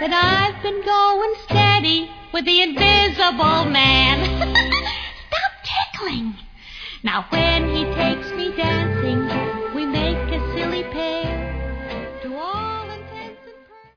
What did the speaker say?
that I've been going steady with the invisible man. Stop tickling. Now when he takes me dancing, we make a silly pair.